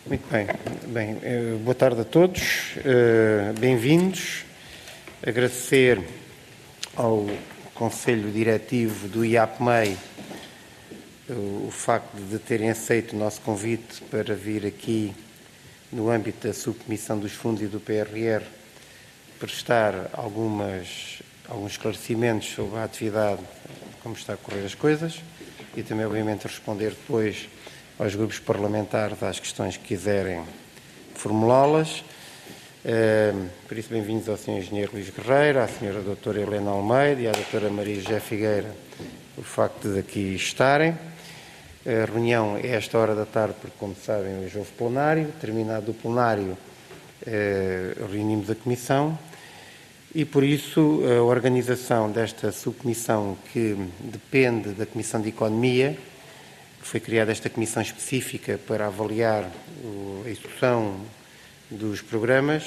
Muito bem. Boa tarde a todos, bem-vindos. Agradecer ao Conselho Diretivo do IAPMEI o facto de terem aceito o nosso convite para vir aqui, no âmbito da subcomissão dos fundos e do PRR, prestar alguns esclarecimentos sobre a atividade, como está a correr as coisas, e também, obviamente, responder depois aos grupos parlamentares às questões que quiserem formulá-las. Por isso, bem-vindos ao Sr. Engenheiro Luís Guerreiro, à Sra. Doutora Helena Almeida e à Doutora Maria José Figueira, o facto de aqui estarem. A reunião é esta hora da tarde, porque, como sabem, hoje houve plenário. Terminado o plenário, reunimos a Comissão e, por isso, a organização desta subcomissão, que depende da Comissão de Economia, foi criada esta comissão específica para avaliar a execução dos programas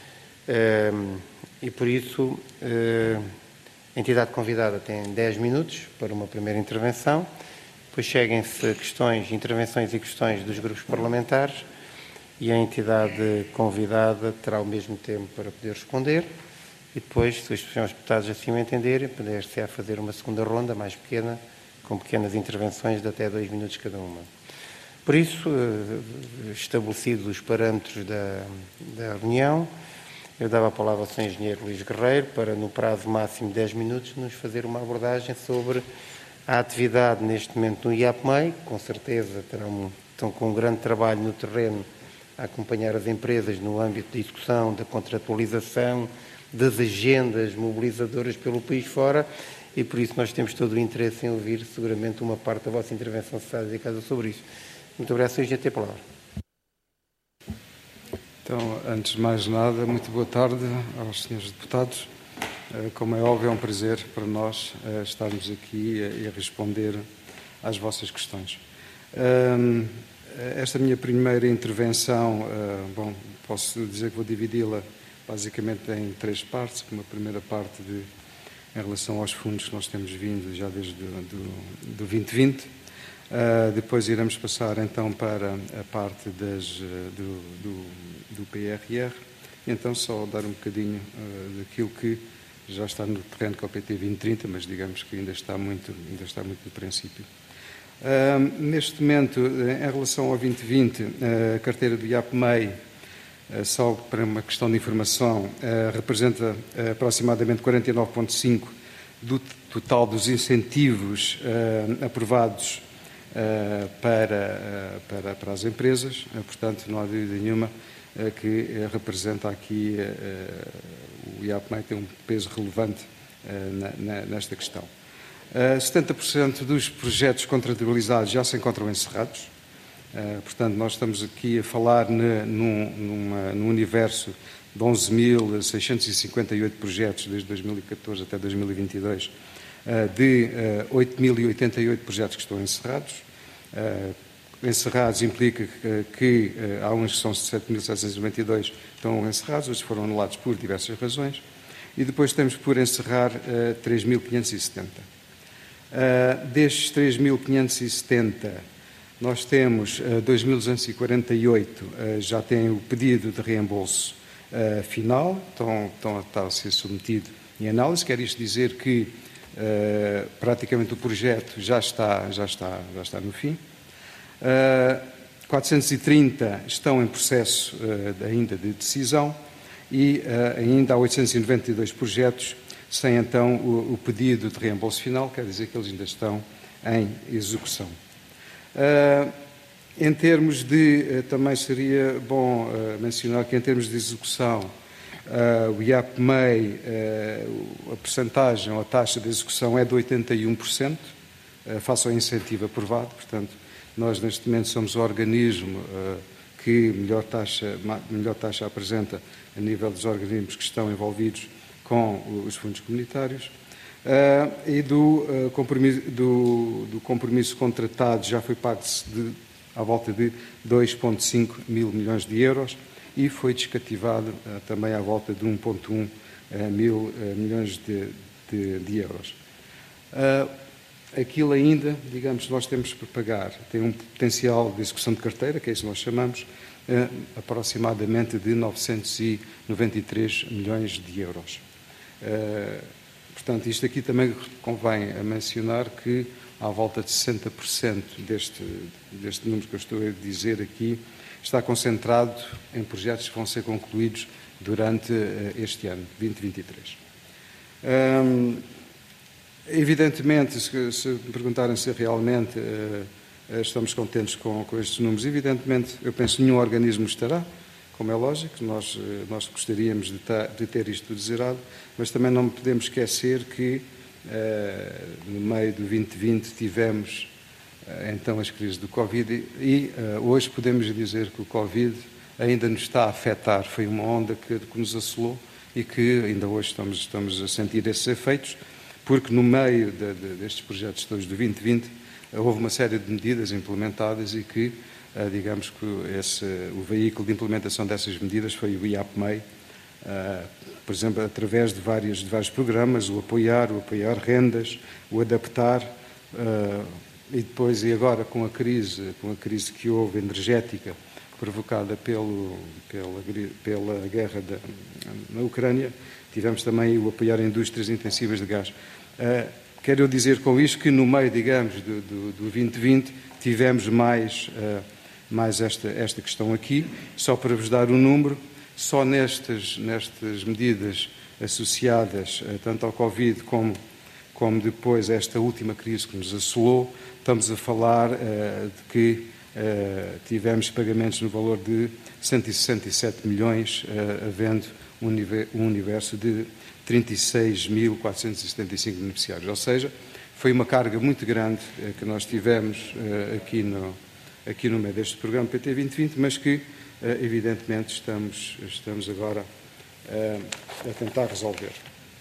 e, por isso, a entidade convidada tem 10 minutos para uma primeira intervenção, depois seguem-se intervenções e questões dos grupos parlamentares e a entidade convidada terá o mesmo tempo para poder responder e depois, se os senhores deputados assim o entenderem, poder-se-á fazer uma segunda ronda mais pequena, com pequenas intervenções de até 2 minutos cada uma. Por isso, estabelecidos os parâmetros da reunião, eu dava a palavra ao Sr. Engenheiro Luís Guerreiro para, no prazo máximo de 10 minutos, nos fazer uma abordagem sobre a atividade neste momento no IAPMEI. Com certeza estão com um grande trabalho no terreno a acompanhar as empresas no âmbito da execução, da contratualização, das agendas mobilizadoras pelo país fora, e por isso nós temos todo o interesse em ouvir seguramente uma parte da vossa intervenção, se está dedicada sobre isso. Muito obrigado, Sr. Engenheiro, tem a palavra. Então, antes de mais nada, muito boa tarde aos senhores deputados. Como é óbvio, é um prazer para nós estarmos aqui e responder às vossas questões. Esta minha primeira intervenção, posso dizer que vou dividi-la basicamente em 3 partes. Uma primeira parte em relação aos fundos que nós temos vindo já desde do 2020. Depois iremos passar então para a parte do PRR. E então só dar um bocadinho daquilo que já está no terreno com o PT 2030, mas digamos que ainda está muito no princípio. Neste momento, em relação ao 2020, a carteira do IAPMEI, só para uma questão de informação, representa aproximadamente 49,5% do total dos incentivos aprovados para as empresas. Portanto, não há dúvida nenhuma que representa aqui, o IAPMEI tem um peso relevante nesta questão. 70% dos projetos contratualizados já se encontram encerrados. Portanto, nós estamos aqui a falar num universo de 11.658 projetos desde 2014 até 2022, de 8.088 projetos que estão encerrados. Encerrados implica que há uns que são 7.792 que estão encerrados, outros foram anulados por diversas razões, e depois temos por encerrar 3.570. Destes 3.570, nós temos 2.248 já têm o pedido de reembolso final, está a ser submetido em análise. Quer isto dizer que praticamente o projeto já está no fim. 430 estão em processo ainda de decisão e ainda há 892 projetos sem então o pedido de reembolso final, quer dizer que eles ainda estão em execução. Em termos de, também seria bom mencionar que em termos de execução, o IAPMEI, a percentagem ou a taxa de execução é de 81%, face ao incentivo aprovado. Portanto, nós neste momento somos o organismo que melhor taxa apresenta a nível dos organismos que estão envolvidos com os fundos comunitários. E do compromisso contratado já foi pago à volta de 2,5 mil milhões de euros e foi descativado também à volta de 1,1 mil milhões de euros. aquilo ainda, digamos, nós temos por pagar, tem um potencial de execução de carteira, que é isso que nós chamamos, aproximadamente de 993 milhões de euros. Portanto, isto aqui também convém a mencionar que à volta de 60% deste número que eu estou a dizer aqui está concentrado em projetos que vão ser concluídos durante este ano, 2023. Evidentemente, se me perguntarem se realmente estamos contentes com estes números, evidentemente, eu penso que nenhum organismo estará, como é lógico, nós gostaríamos de ter isto tudo zerado, mas também não podemos esquecer que no meio do 2020 tivemos então as crises do Covid e hoje podemos dizer que o Covid ainda nos está a afetar, foi uma onda que nos assolou e que ainda hoje estamos a sentir esses efeitos, porque no meio destes projetos todos do 2020 houve uma série de medidas implementadas e que, digamos que o veículo de implementação dessas medidas foi o IAPMEI, por exemplo, através de vários programas, o apoiar rendas, o adaptar, e depois, e agora com a crise que houve energética, provocada pela guerra na Ucrânia, tivemos também o apoiar indústrias intensivas de gás. Quero dizer com isto que no meio, digamos, do 2020 tivemos mais esta questão aqui, só para vos dar um número, só nestas medidas associadas tanto ao Covid como depois a esta última crise que nos assolou, estamos a falar de que tivemos pagamentos no valor de 167 milhões, havendo um universo de 36.475 beneficiários. Ou seja, foi uma carga muito grande que nós tivemos aqui no meio deste programa PT 2020, mas que, evidentemente, estamos agora a tentar resolver.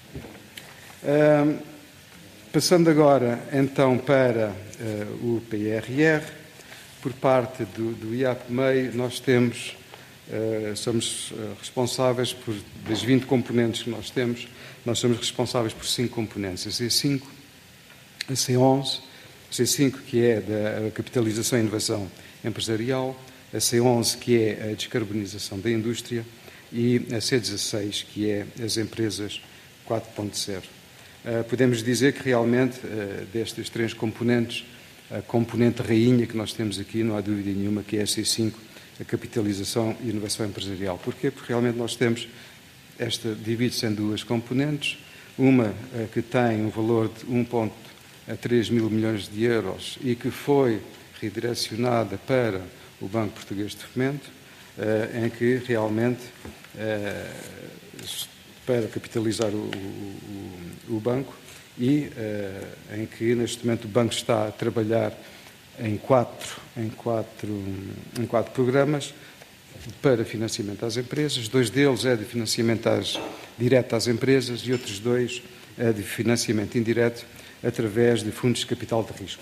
Passando agora, então, para o PRR, por parte do IAPMEI, nós somos responsáveis das 20 componentes que nós temos, nós somos responsáveis por 5 componentes, a C5, a C11, a C5 que é da capitalização e inovação empresarial, a C11 que é a descarbonização da indústria e a C16 que é as empresas 4.0. Podemos dizer que realmente destes 3 componentes, a componente rainha que nós temos aqui, não há dúvida nenhuma, que é a C5, a capitalização e inovação empresarial. Porquê? Porque realmente nós temos, divide-se em 2 componentes, uma que tem um valor de 1,3 mil milhões de euros e que foi redirecionada para o Banco Português de Fomento, em que realmente, para capitalizar o banco, e em que neste momento o banco está a trabalhar em quatro programas para financiamento às empresas. 2 deles é de financiamento direto às empresas e outros 2 é de financiamento indireto através de fundos de capital de risco.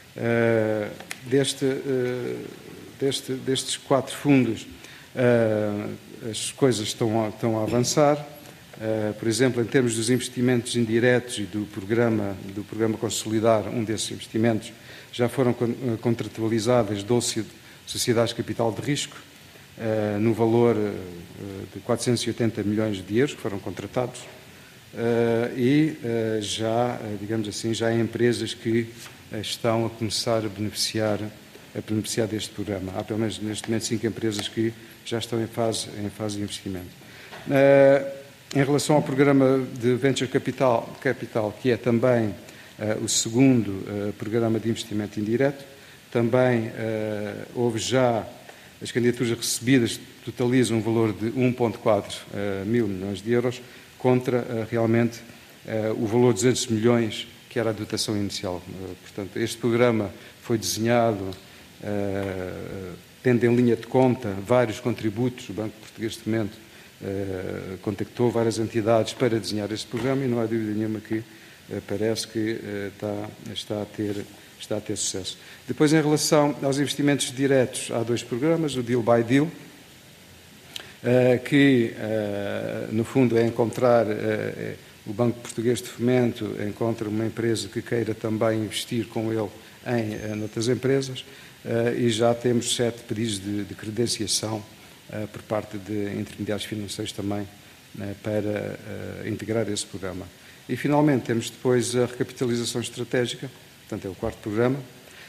Destes 4 fundos, as coisas estão a avançar. Por exemplo, em termos dos investimentos indiretos e do programa Consolidar, um desses investimentos, já foram contratualizadas 12 sociedades de capital de risco, no valor de 480 milhões de euros que foram contratados, e já, digamos assim, já há empresas que estão a começar a beneficiar deste programa. Há pelo menos neste momento 5 empresas que já estão em fase de investimento. Em relação ao programa de Venture Capital, que é também o segundo programa de investimento indireto, também houve já as candidaturas recebidas, totalizam um valor de 1,4 mil milhões de euros, contra realmente o valor de 200 milhões, que era a dotação inicial. Portanto, este programa foi desenhado tendo em linha de conta vários contributos. O Banco Português de Fomento contactou várias entidades para desenhar este programa e não há dúvida nenhuma que parece que está a ter sucesso. Depois, em relação aos investimentos diretos, há 2 programas, o Deal by Deal, que no fundo é encontrar o Banco Português de Fomento encontra uma empresa que queira também investir com ele em noutras empresas, e já temos 7 pedidos de credenciação por parte de intermediários financeiros também para integrar esse programa. E, finalmente, temos depois a recapitalização estratégica, portanto, é o 4º programa,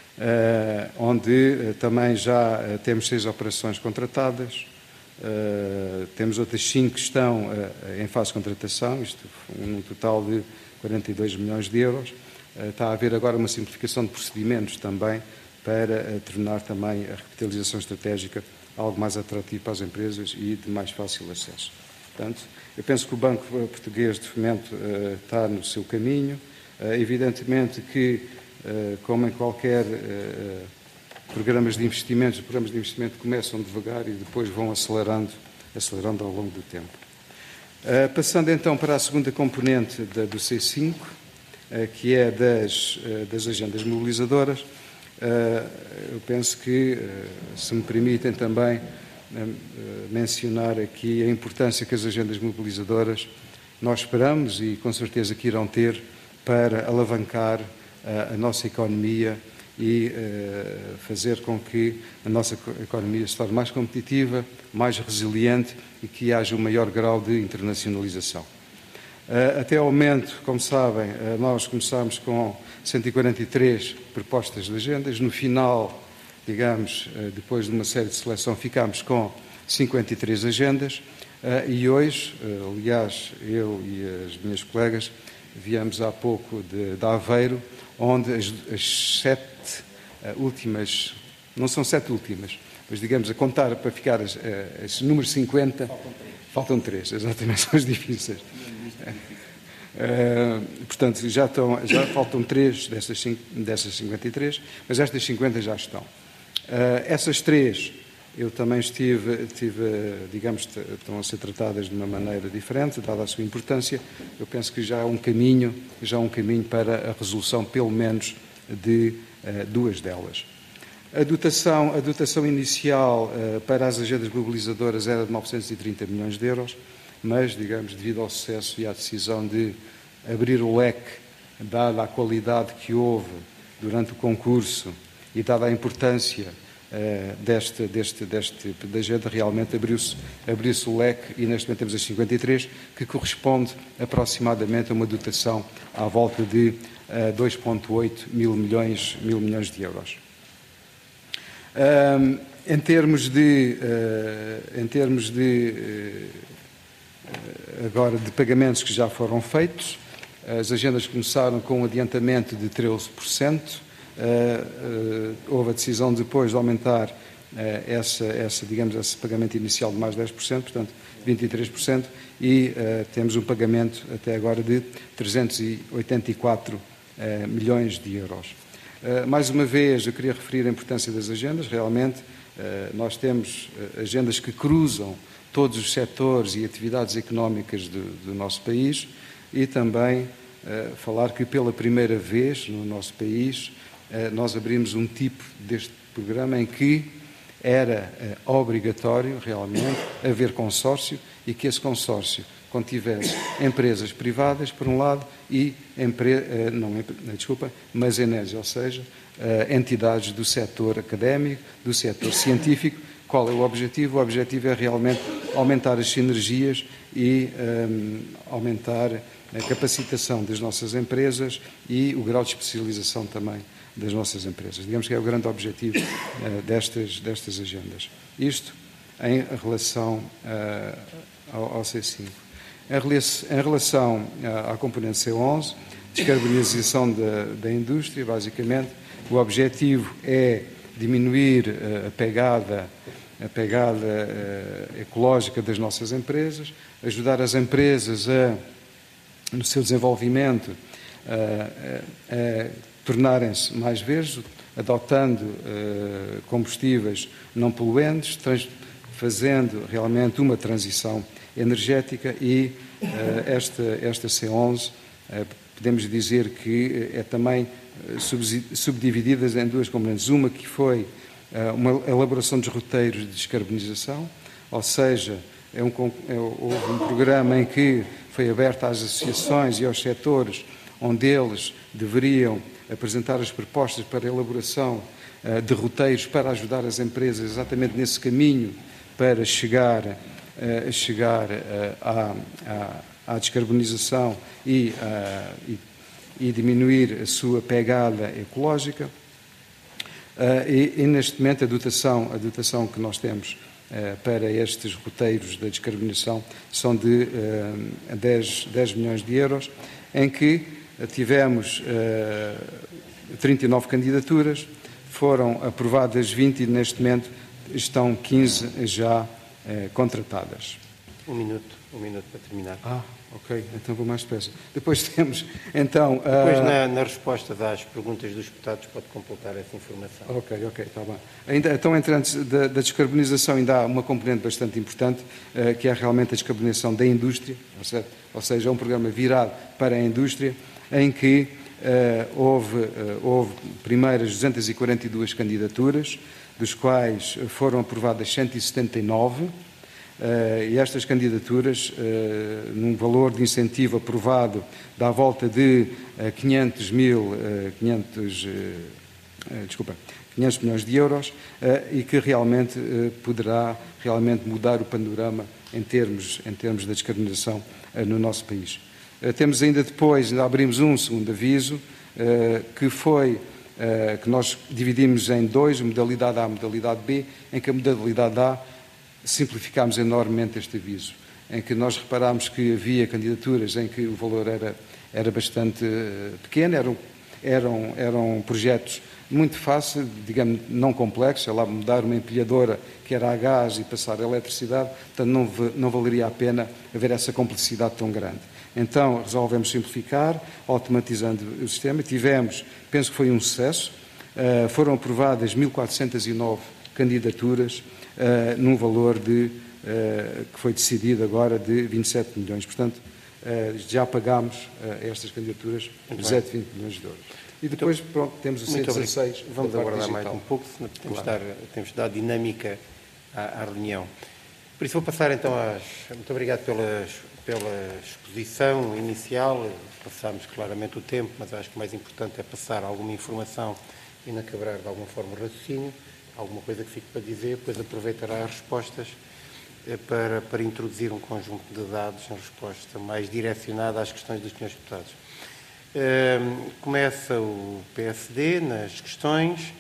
onde também já temos 6 operações contratadas, temos outras 5 que estão em fase de contratação, isto num total de 42 milhões de euros. Está a haver agora uma simplificação de procedimentos também para tornar também a recapitalização estratégica algo mais atrativo para as empresas e de mais fácil acesso. Portanto, eu penso que o Banco Português de Fomento está no seu caminho. Evidentemente que, como em qualquer programas de investimentos, os programas de investimento começam devagar e depois vão acelerando ao longo do tempo. Passando então para a segunda componente do C5, que é das agendas mobilizadoras, eu penso que, se me permitem também mencionar aqui a importância que as agendas mobilizadoras nós esperamos e com certeza que irão ter para alavancar a nossa economia e fazer com que a nossa economia se torne mais competitiva, mais resiliente e que haja um maior grau de internacionalização. Até ao momento, como sabem, nós começámos com 143 propostas de agendas. No final, digamos, depois de uma série de seleção, ficámos com 53 agendas e hoje, aliás, eu e as minhas colegas viemos há pouco de Aveiro, onde as 7 últimas, não são 7 últimas, mas digamos, a contar para ficar esse número 50, faltam 3, exatamente, são as difíceis. Portanto, já faltam 3 dessas 53, mas estas 50 já estão. Essas 3, eu também digamos, estão a ser tratadas de uma maneira diferente, dada a sua importância. Eu penso que já há um caminho para a resolução, pelo menos, de 2 delas. A dotação inicial para as agendas mobilizadoras era de 930 milhões de euros, mas, digamos, devido ao sucesso e à decisão de abrir o leque, dada a qualidade que houve durante o concurso e dada a importância deste tipo de agenda, realmente abriu-se o leque e neste momento temos as 53, que corresponde aproximadamente a uma dotação à volta de 2,8 mil milhões de euros. Em termos de pagamentos que já foram feitos, as agendas começaram com um adiantamento de 13%, houve a decisão depois de aumentar esse pagamento inicial de mais 10%, portanto 23%, e temos um pagamento até agora de 384 milhões de euros. Mais uma vez, eu queria referir a importância das agendas. Realmente, nós temos agendas que cruzam todos os setores e atividades económicas do nosso país e também falar que pela primeira vez no nosso país nós abrimos um tipo deste programa em que era obrigatório realmente haver consórcio e que esse consórcio contivesse empresas privadas, por um lado, e mas Enés, ou seja, entidades do setor académico, do setor científico. Qual é o objetivo? O objetivo é realmente aumentar as sinergias e aumentar a capacitação das nossas empresas e o grau de especialização também das nossas empresas. Digamos que é o grande objetivo destas agendas. Isto em relação ao C5. Em relação à componente C11, descarbonização da indústria, basicamente, o objetivo é diminuir a pegada ecológica das nossas empresas, ajudar as empresas no seu desenvolvimento a tornarem-se mais verdes, adotando combustíveis não poluentes, fazendo realmente uma transição energética e esta C11 podemos dizer que é também subdividida em 2 componentes. Uma que foi uma elaboração dos roteiros de descarbonização, ou seja, houve um programa em que foi aberto às associações e aos setores, onde eles deveriam apresentar as propostas para a elaboração de roteiros para ajudar as empresas exatamente nesse caminho para chegar à descarbonização e diminuir a sua pegada ecológica. E neste momento a dotação que nós temos para estes roteiros da descarbonização são de 10 milhões de euros, em que tivemos 39 candidaturas, foram aprovadas 20 e neste momento estão 15 já contratadas. Um minuto para terminar. Ok, então vou mais depressa. Depois temos, então... Depois, na resposta às perguntas dos deputados, pode completar essa informação. Ok, está bem. Então, entre antes da descarbonização, ainda há uma componente bastante importante, que é realmente a descarbonização da indústria, ou seja, é um programa virado para a indústria, em que houve primeiras 242 candidaturas, dos quais foram aprovadas 179, e estas candidaturas, num valor de incentivo aprovado, dá a volta de 500 milhões de euros, e que realmente poderá mudar o panorama em termos da descarbonização no nosso país. Temos ainda abrimos um segundo aviso, que nós dividimos em dois, modalidade A e modalidade B, em que a modalidade A simplificámos enormemente este aviso, em que nós reparámos que havia candidaturas em que o valor era bastante pequeno, eram projetos muito fáceis, digamos, não complexos, lá mudar uma empilhadora que era a gás e passar a eletricidade, portanto não valeria a pena haver essa complexidade tão grande. Então resolvemos simplificar, automatizando o sistema, penso que foi um sucesso, foram aprovadas 1.409 candidaturas, num valor que foi decidido agora de 27 milhões. Portanto, já pagámos estas candidaturas 17, 20 milhões de euros. E depois, pronto, temos o 116. Vamos aguardar mais um pouco, senão temos de dar dinâmica à reunião. Por isso vou passar então Muito obrigado pela exposição inicial. Passámos claramente o tempo, mas acho que o mais importante é passar alguma informação e não quebrar de alguma forma o raciocínio. Alguma coisa que fique para dizer, depois aproveitará as respostas para introduzir um conjunto de dados em resposta mais direcionada às questões dos senhores deputados. Começa o PSD nas questões.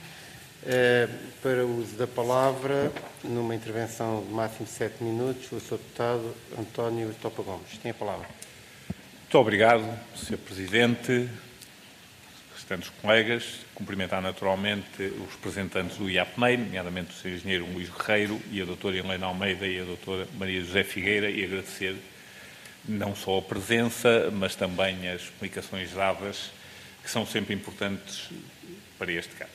Para o uso da palavra, numa intervenção de máximo de 7 minutos, o Sr. Deputado António Topa Gomes. Tem a palavra. Muito obrigado, Sr. Presidente, restantes colegas. Cumprimentar naturalmente os representantes do IAPMEI, nomeadamente o Sr. Engenheiro Luís Guerreiro e a Dra. Helena Almeida e a Dra. Maria José Figueira, e agradecer não só a presença, mas também as comunicações dadas, que são sempre importantes para este caso.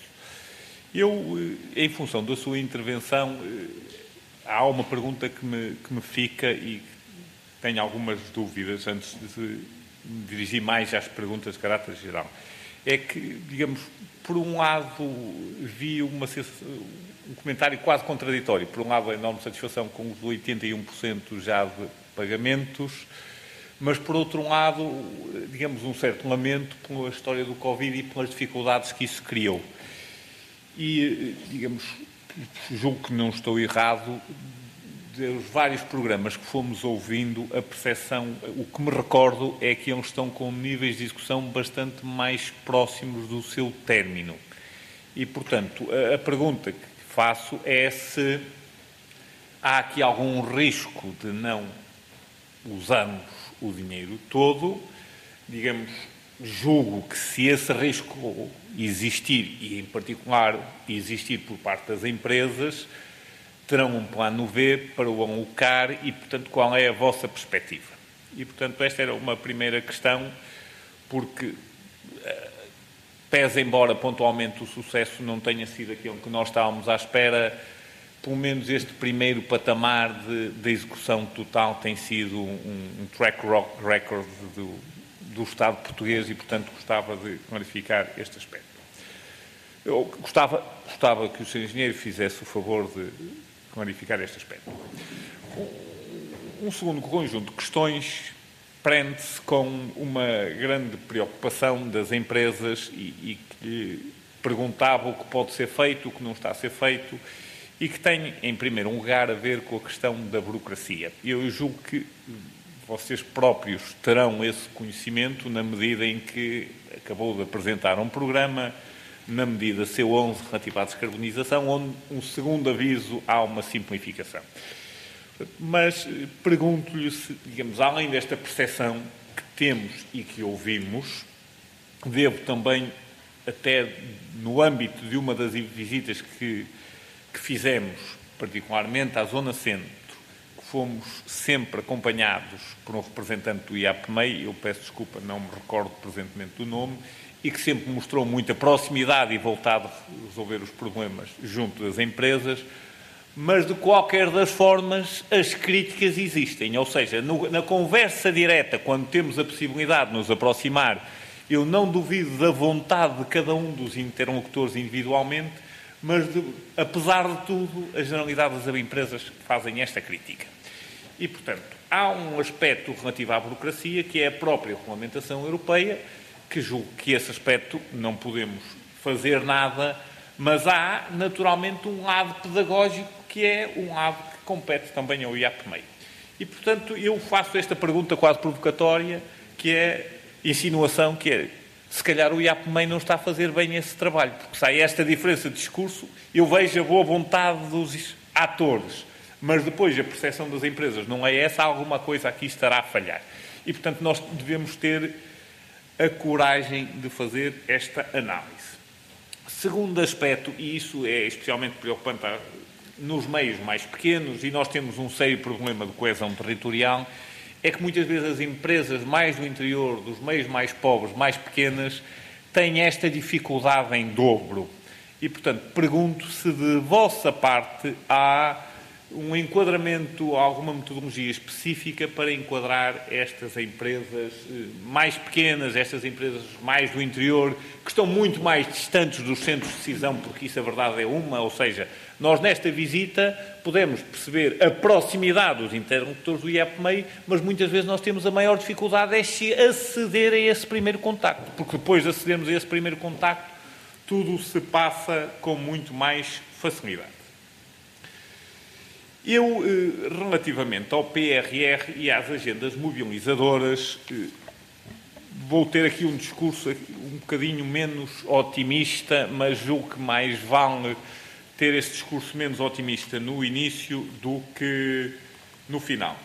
Em função da sua intervenção, há uma pergunta que me fica e tenho algumas dúvidas antes de me dirigir mais às perguntas de caráter geral. É que, digamos, por um lado, vi um comentário quase contraditório. Por um lado, a enorme satisfação com os 81% já de pagamentos, mas, por outro lado, digamos, um certo lamento pela história do Covid e pelas dificuldades que isso criou. E, digamos, julgo que não estou errado, dos vários programas que fomos ouvindo, a percepção, o que me recordo é que eles estão com níveis de execução bastante mais próximos do seu término. E, portanto, a pergunta que faço é se há aqui algum risco de não usarmos o dinheiro todo. Digamos, julgo que se esse risco existir, e em particular existir por parte das empresas, terão um plano V para o alocar e, portanto, qual é a vossa perspectiva? E, portanto, esta era uma primeira questão, porque, pese embora pontualmente o sucesso não tenha sido aquilo que nós estávamos à espera, pelo menos este primeiro patamar de execução total tem sido um track record do Estado português e, portanto, gostava de clarificar este aspecto. Eu gostava que o Sr. Engenheiro fizesse o favor de clarificar este aspecto. Um segundo conjunto de questões prende-se com uma grande preocupação das empresas e que perguntava o que pode ser feito, o que não está a ser feito, e que tem, em primeiro lugar, a ver com a questão da burocracia. Eu julgo que vocês próprios terão esse conhecimento na medida em que acabou de apresentar um programa, na medida C11 relativa à descarbonização, onde um segundo aviso há uma simplificação. Mas pergunto-lhe se, digamos, além desta percepção que temos e que ouvimos, devo também, até no âmbito de uma das visitas que fizemos, particularmente à Zona Centro, que fomos sempre acompanhados por um representante do IAPMEI, eu peço desculpa, não me recordo presentemente do nome, e que sempre mostrou muita proximidade e vontade de resolver os problemas junto das empresas, mas de qualquer das formas as críticas existem, ou seja, na conversa direta, quando temos a possibilidade de nos aproximar, eu não duvido da vontade de cada um dos interlocutores individualmente, mas apesar de tudo, a generalidade das empresas fazem esta crítica. E, portanto, há um aspecto relativo à burocracia, que é a própria regulamentação europeia, que julgo que esse aspecto não podemos fazer nada, mas há, naturalmente, um lado pedagógico, que é um lado que compete também ao IAPMEI. E, portanto, eu faço esta pergunta quase provocatória, que é insinuação, que é, se calhar o IAPMEI não está a fazer bem esse trabalho, porque se há esta diferença de discurso, eu vejo a boa vontade dos atores, mas depois a percepção das empresas não é essa, alguma coisa aqui estará a falhar. E, portanto, nós devemos ter a coragem de fazer esta análise. Segundo aspecto, e isso é especialmente preocupante nos meios mais pequenos, e nós temos um sério problema de coesão territorial, é que muitas vezes as empresas mais do interior, dos meios mais pobres, mais pequenas, têm esta dificuldade em dobro. E, portanto, pergunto se de vossa parte há um enquadramento, alguma metodologia específica para enquadrar estas empresas mais pequenas, estas empresas mais do interior, que estão muito mais distantes dos centros de decisão, porque isso a verdade é uma, ou seja, nós nesta visita podemos perceber a proximidade dos interlocutores do IAPMEI, mas muitas vezes nós temos a maior dificuldade é aceder a esse primeiro contacto, porque depois de acedermos a esse primeiro contacto, tudo se passa com muito mais facilidade. Eu, relativamente ao PRR e às agendas mobilizadoras, vou ter aqui um discurso um bocadinho menos otimista, mas julgo que mais vale ter esse discurso menos otimista no início do que no final.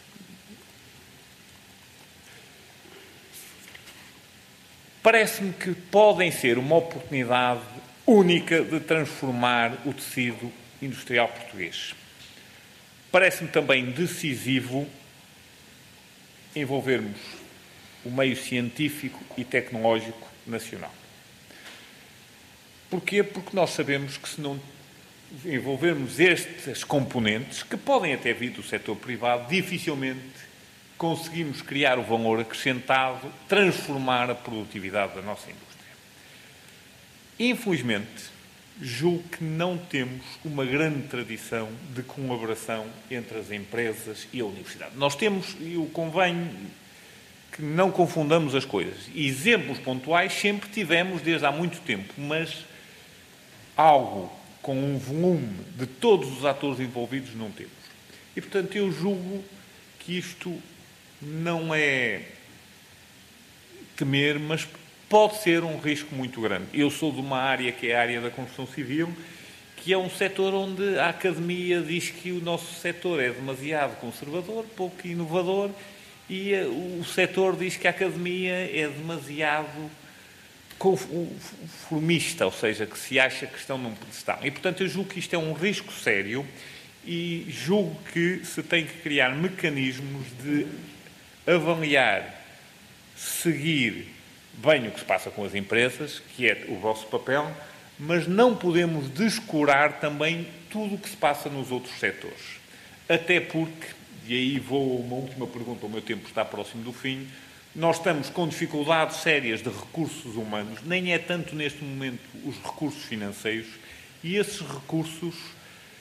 Parece-me que podem ser uma oportunidade única de transformar o tecido industrial português. Parece-me também decisivo envolvermos o meio científico e tecnológico nacional. Porquê? Porque nós sabemos que se não envolvermos estas componentes, que podem até vir do setor privado, dificilmente conseguimos criar o valor acrescentado, transformar a produtividade da nossa indústria. Infelizmente, julgo que não temos uma grande tradição de colaboração entre as empresas e a universidade. Nós temos, e convém que não confundamos as coisas, exemplos pontuais sempre tivemos desde há muito tempo, mas algo com um volume de todos os atores envolvidos não temos. E, portanto, eu julgo que isto não é temer, mas pode ser um risco muito grande. Eu sou de uma área que é a área da construção civil, que é um setor onde a academia diz que o nosso setor é demasiado conservador, pouco inovador, e o setor diz que a academia é demasiado conformista, ou seja, que se acha que estão num pedestal. E, portanto, eu julgo que isto é um risco sério e julgo que se tem que criar mecanismos de avaliar, seguir bem o que se passa com as empresas, que é o vosso papel, mas não podemos descurar também tudo o que se passa nos outros setores. Até porque, e aí vou a uma última pergunta, o meu tempo está próximo do fim, nós estamos com dificuldades sérias de recursos humanos, nem é tanto neste momento os recursos financeiros, e esses recursos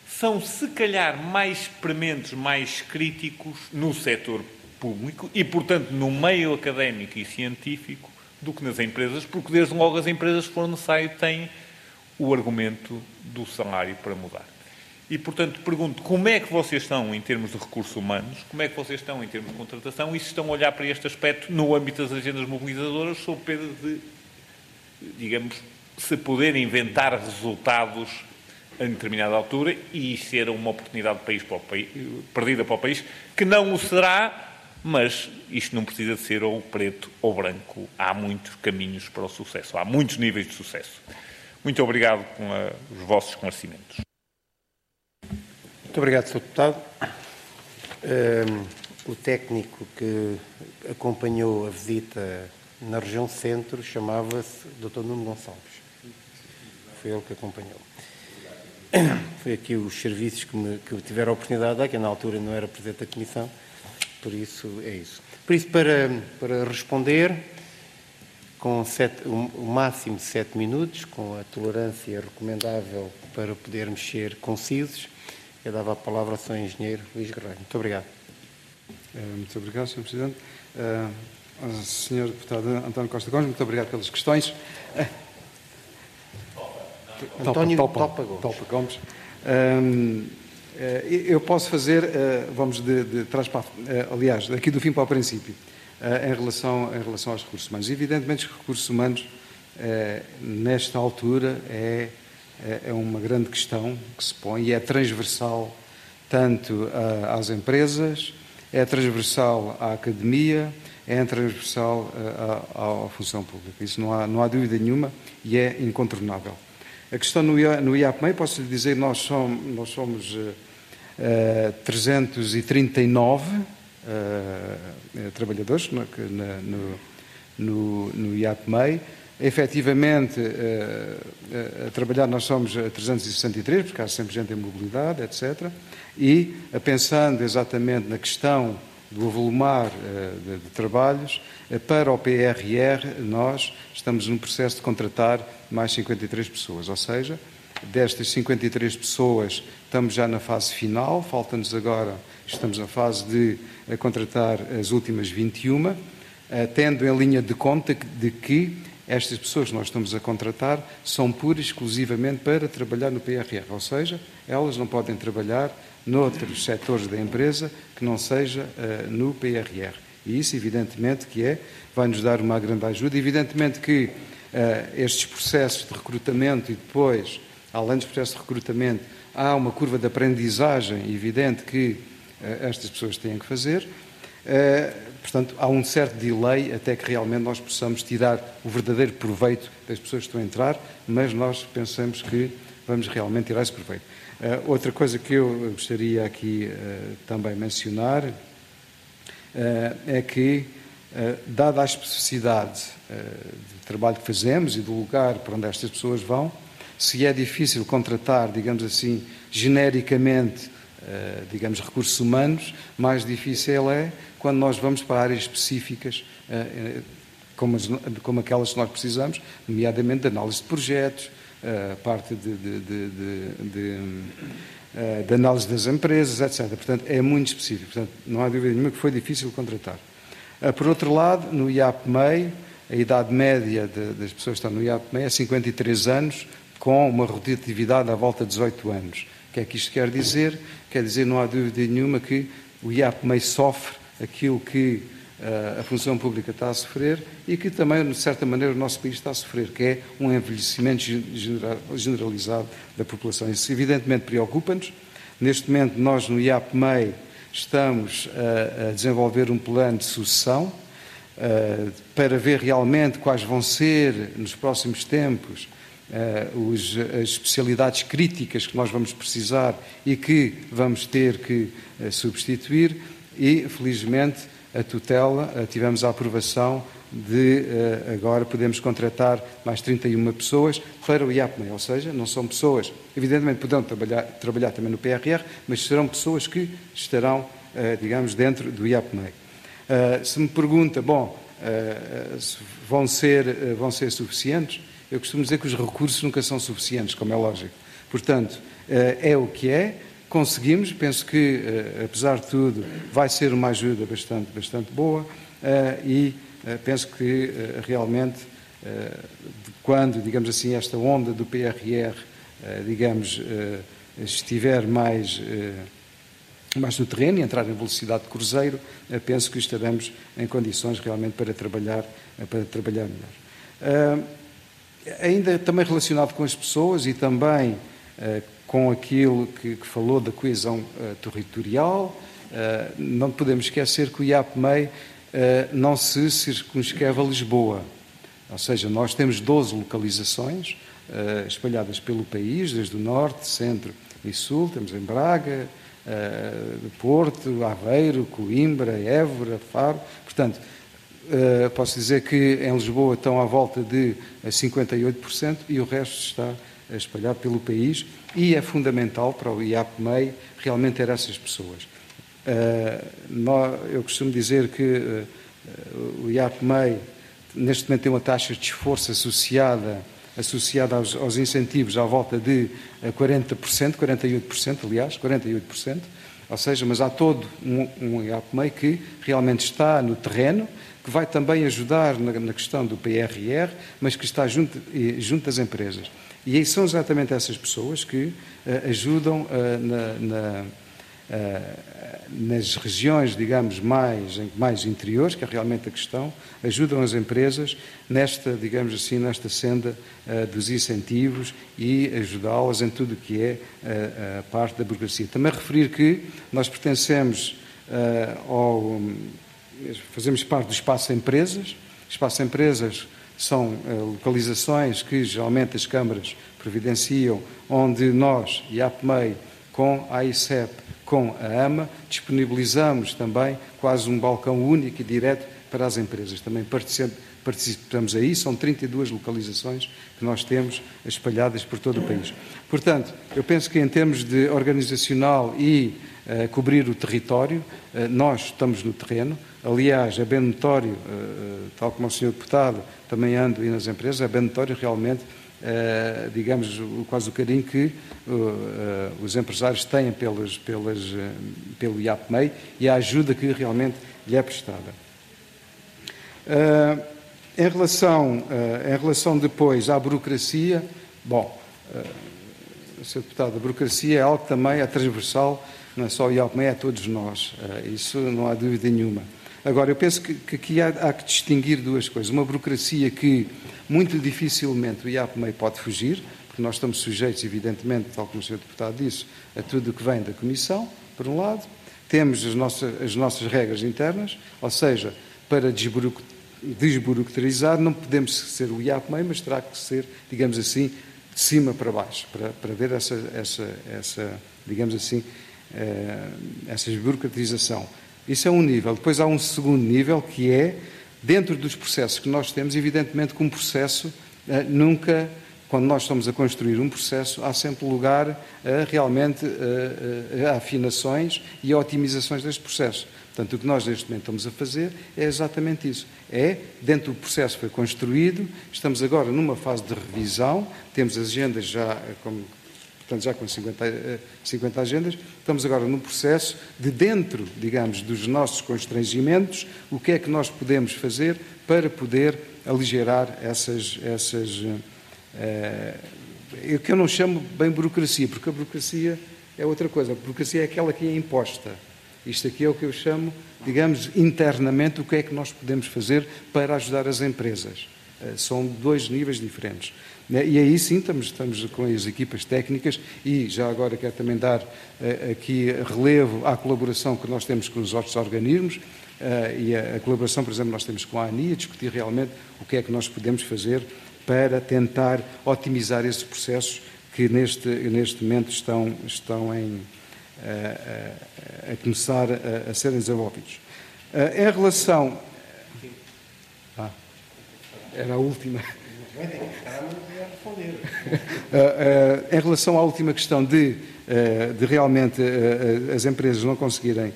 são, se calhar, mais prementes, mais críticos no setor público e, portanto, no meio académico e científico do que nas empresas, porque, desde logo, as empresas, se for necessário, têm o argumento do salário para mudar. E, portanto, pergunto, como é que vocês estão em termos de recursos humanos, como é que vocês estão em termos de contratação e se estão a olhar para este aspecto no âmbito das agendas mobilizadoras, sob pena de, digamos, se poder inventar resultados a determinada altura e ser uma oportunidade de país perdida para o país, que não o será, mas isto não precisa de ser ou preto ou branco. Há muitos caminhos para o sucesso, há muitos níveis de sucesso. Muito obrigado com os vossos esclarecimentos. Muito obrigado, Sr. Deputado. O técnico que acompanhou a visita na região centro chamava-se Dr. Nuno Gonçalves. Foi ele que acompanhou. Foi aqui os serviços que tiveram a oportunidade de dar, que na altura não era Presidente da Comissão, por isso é isso. Por isso, para responder, com o máximo de 7 minutos, com a tolerância recomendável para podermos ser concisos, eu dava a palavra ao Sr. Engenheiro Luís Guerreiro. Muito obrigado. Muito obrigado, Sr. Presidente. Ao Sr. Deputado António Costa Gomes, muito obrigado pelas questões. António Topa Gomes. Eu posso fazer, vamos de trás para aliás, daqui do fim para o princípio, em relação aos recursos humanos. Evidentemente, os recursos humanos, nesta altura, é uma grande questão que se põe e é transversal tanto às empresas, é transversal à academia, é transversal à função pública. Isso não há dúvida nenhuma e é incontornável. A questão no IAPMEI, posso lhe dizer, nós somos 339 trabalhadores no IAPMEI. Efetivamente, a trabalhar nós somos 363, porque há sempre gente em mobilidade, etc. E, pensando exatamente na questão do avolumar de trabalhos, para o PRR nós estamos no processo de contratar mais 53 pessoas, ou seja, destas 53 pessoas estamos já na fase final, falta-nos agora, estamos na fase de contratar as últimas 21, tendo em linha de conta de que estas pessoas que nós estamos a contratar são pura e exclusivamente para trabalhar no PRR, ou seja, elas não podem trabalhar noutros setores da empresa que não seja no PRR. E isso, evidentemente, vai-nos dar uma grande ajuda. Evidentemente que estes processos de recrutamento e depois, além dos processos de recrutamento, há uma curva de aprendizagem evidente que estas pessoas têm que fazer. Portanto, há um certo delay até que realmente nós possamos tirar o verdadeiro proveito das pessoas que estão a entrar, mas nós pensamos que vamos realmente tirar esse proveito. Outra coisa que eu gostaria aqui também mencionar é que, dada a especificidade do trabalho que fazemos e do lugar para onde estas pessoas vão, se é difícil contratar, digamos assim, genericamente, digamos, recursos humanos, mais difícil é quando nós vamos para áreas específicas, como aquelas que nós precisamos, nomeadamente de análise de projetos, parte de análise das empresas, etc. Portanto, é muito específico. Portanto, não há dúvida nenhuma que foi difícil contratar. Por outro lado, no IAPMEI, a idade média das pessoas que estão no IAPMEI é 53 anos, com uma rotatividade à volta de 18 anos. O que é que isto quer dizer? Quer dizer, não há dúvida nenhuma que o IAPMEI sofre aquilo que a função pública está a sofrer e que também, de certa maneira, o nosso país está a sofrer, que é um envelhecimento generalizado da população. Isso, evidentemente, preocupa-nos. Neste momento, nós, no IAPMEI, estamos a desenvolver um plano de sucessão para ver realmente quais vão ser, nos próximos tempos, as especialidades críticas que nós vamos precisar e que vamos ter que substituir e, felizmente, a tutela, tivemos a aprovação de agora podemos contratar mais 31 pessoas para o IAPMEI, ou seja, não são pessoas, evidentemente poderão trabalhar também no PRR, mas serão pessoas que estarão, digamos, dentro do IAPMEI. Se me pergunta, se vão ser suficientes, eu costumo dizer que os recursos nunca são suficientes, como é lógico. Portanto, é o que é, conseguimos, penso que, apesar de tudo, vai ser uma ajuda bastante boa e penso que realmente, quando, digamos assim, esta onda do PRR, digamos, estiver mais no terreno e entrar em velocidade de cruzeiro, penso que estaremos em condições realmente para trabalhar melhor. Ainda também relacionado com as pessoas e também com aquilo que falou da coesão territorial, não podemos esquecer que o IAPMEI não se circunscreve a Lisboa. Ou seja, nós temos 12 localizações espalhadas pelo país, desde o norte, centro e sul. Temos em Braga, Porto, Aveiro, Coimbra, Évora, Faro. Portanto, posso dizer que em Lisboa estão à volta de 58% e o resto está espalhado pelo país, e é fundamental para o IAPMEI realmente ter essas pessoas. Eu costumo dizer que o IAPMEI neste momento tem uma taxa de esforço associada aos incentivos à volta de 40%, 48%, aliás, 48%, ou seja, mas há todo um IAPMEI que realmente está no terreno, que vai também ajudar na questão do PRR, mas que está junto das empresas. E aí são exatamente essas pessoas que ajudam nas regiões, digamos, mais interiores, que é realmente a questão, ajudam as empresas nesta, digamos assim, nesta senda dos incentivos e ajudá-las em tudo o que é a parte da burocracia. Também referir que nós pertencemos fazemos parte do Espaço Empresas. Espaço Empresas são localizações que geralmente as câmaras providenciam, onde nós, IAPMEI, com a AICEP, com a AMA, disponibilizamos também quase um balcão único e direto para as empresas. Também participamos aí, são 32 localizações que nós temos espalhadas por todo o país. Portanto, eu penso que em termos de organizacional e cobrir o território, nós estamos no terreno. Aliás, é bem notório, tal como o Sr. Deputado também anda aí nas empresas, é bem notório realmente, digamos, quase o carinho que os empresários têm pelo IAPMEI e a ajuda que realmente lhe é prestada. Em relação depois à burocracia, Sr. Deputado, a burocracia é algo que também é transversal, não é só o IAPMEI, é a todos nós, isso não há dúvida nenhuma. Agora, eu penso que aqui há que distinguir duas coisas. Uma burocracia que muito dificilmente o IAPMEI pode fugir, porque nós estamos sujeitos, evidentemente, tal como o Sr. Deputado disse, a tudo o que vem da Comissão, por um lado. Temos as nossas regras internas, ou seja, para desburocratizar não podemos ser o IAPMEI, mas terá que ser, digamos assim, de cima para baixo, para ver digamos assim, essa desburocratização. Isso é um nível. Depois há um segundo nível, que é, dentro dos processos que nós temos, evidentemente que um processo nunca, quando nós estamos a construir um processo, há sempre lugar realmente a afinações e a otimizações deste processo. Portanto, o que nós neste momento estamos a fazer é exatamente isso. Dentro do processo que foi construído, estamos agora numa fase de revisão, temos as agendas já com 50 agendas, estamos agora num processo de dentro, digamos, dos nossos constrangimentos, o que é que nós podemos fazer para poder aligerar o que eu não chamo bem burocracia, porque a burocracia é outra coisa. A burocracia é aquela que é imposta. Isto aqui é o que eu chamo, digamos, internamente, o que é que nós podemos fazer para ajudar as empresas. São dois níveis diferentes. E aí sim estamos com as equipas técnicas e já agora quero também dar aqui relevo à colaboração que nós temos com os outros organismos e a colaboração, por exemplo, nós temos com a ANI a discutir realmente o que é que nós podemos fazer para tentar otimizar esses processos que neste momento estão a começar a serem desenvolvidos. Em relação... era a última... Em relação à última questão de realmente as empresas não conseguirem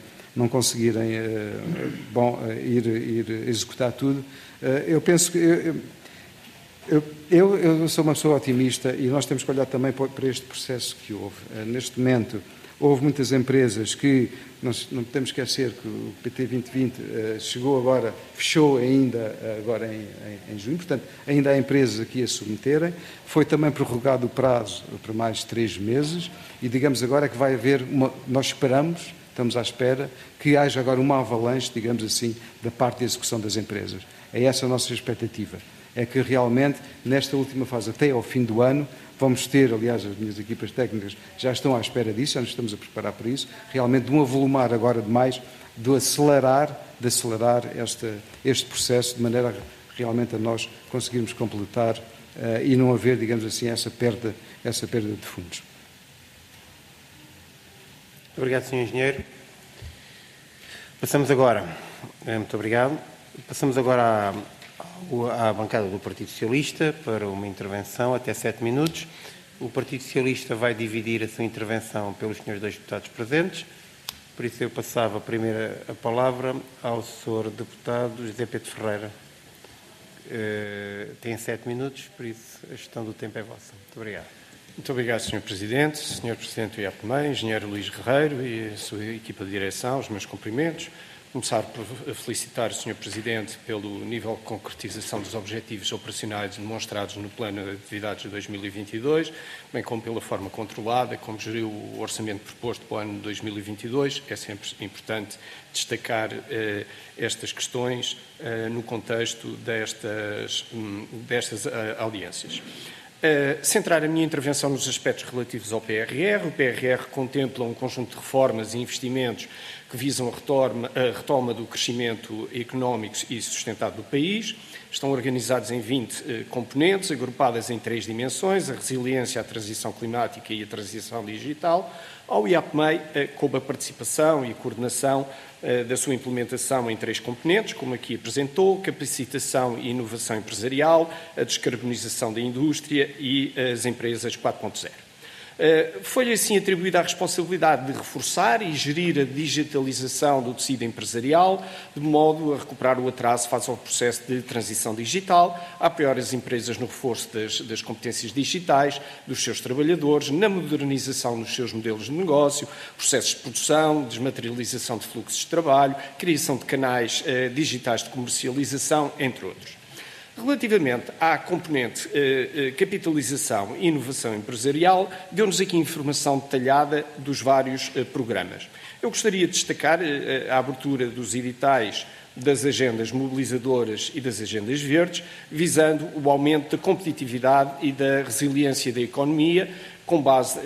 ir executar tudo, eu penso que Eu sou uma pessoa otimista e nós temos que olhar também para este processo que houve. Neste momento, houve muitas empresas que, não podemos esquecer que o PT 2020 chegou agora, fechou ainda agora em junho, portanto, ainda há empresas aqui a submeterem. Foi também prorrogado o prazo para mais 3 meses e digamos agora que vai haver, nós estamos à espera, que haja agora uma avalanche, digamos assim, da parte de execução das empresas. É essa a nossa expectativa. É que realmente, nesta última fase, até ao fim do ano, vamos ter, aliás, as minhas equipas técnicas já estão à espera disso, já nos estamos a preparar para isso, realmente de um avolumar agora demais, de acelerar este processo, de maneira a realmente a nós conseguirmos completar e não haver, digamos assim, essa perda de fundos. Obrigado, Sr. Engenheiro. Passamos agora, muito obrigado, passamos agora à bancada do Partido Socialista para uma intervenção até 7 minutos. O Partido Socialista vai dividir a sua intervenção pelos senhores 2 deputados presentes, por isso eu passava a palavra ao Sr. Deputado José Pedro Ferreira. Tem 7 minutos, por isso a gestão do tempo é vossa. Muito obrigado. Muito obrigado, Sr. Presidente, Sr. Presidente do IAPMEI, Engenheiro Luís Guerreiro e a sua equipa de direção, os meus cumprimentos. Começar por felicitar o Sr. Presidente pelo nível de concretização dos objetivos operacionais demonstrados no Plano de Atividades de 2022, bem como pela forma controlada, como geriu o orçamento proposto para o ano de 2022. É sempre importante destacar estas questões no contexto destas audiências. Centrar a minha intervenção nos aspectos relativos ao PRR. O PRR contempla um conjunto de reformas e investimentos que visam a retoma do crescimento económico e sustentado do país. Estão organizados em 20 componentes, agrupadas em 3 dimensões: a resiliência, a transição climática e a transição digital. Ao IAPMEI, coube a participação e a coordenação da sua implementação em 3 componentes, como aqui apresentou: capacitação e inovação empresarial, a descarbonização da indústria e as empresas 4.0. Foi-lhe assim atribuída a responsabilidade de reforçar e gerir a digitalização do tecido empresarial, de modo a recuperar o atraso face ao processo de transição digital, a apoiar as empresas no reforço das competências digitais dos seus trabalhadores, na modernização dos seus modelos de negócio, processos de produção, desmaterialização de fluxos de trabalho, criação de canais digitais de comercialização, entre outros. Relativamente à componente capitalização e inovação empresarial, deu-nos aqui informação detalhada dos vários programas. Eu gostaria de destacar a abertura dos editais das agendas mobilizadoras e das agendas verdes, visando o aumento da competitividade e da resiliência da economia, com base